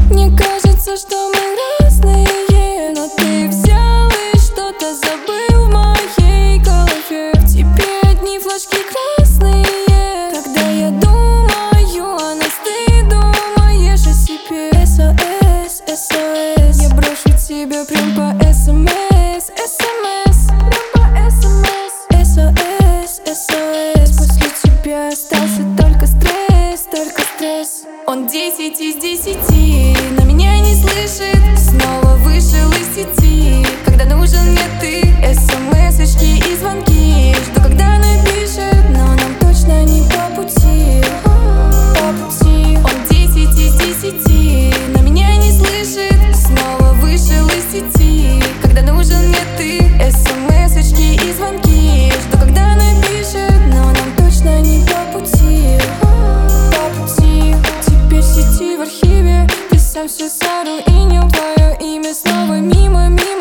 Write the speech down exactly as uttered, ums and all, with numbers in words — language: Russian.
Мне кажется, что мы разные, но ты взял и что-то забыл в моей голове. В тебе одни флажки красные. Когда я думаю о нас, ты думаешь о себе. эс о эс, эс о эс, я брошу тебя прям по СМС, СМС, прям по СМС. эс о эс, эс о эс, после тебя остался только стресс, только стресс. Он десять из десяти, но меня не слышит, снова вышел из сети. Когда нужен мне ты, смс-очки и звонки. Жду, когда напишет, но нам точно не по пути, по пути. Он десять из десяти, но меня не слышит, снова вышел из сети. Когда нужен мне ты, смс-очки и звонки. Жду, когда напишет, но нам точно не по пути, по пути. Теперь сети в архиве, ты сам все заруинил. Твое имя снова мимо, мимо.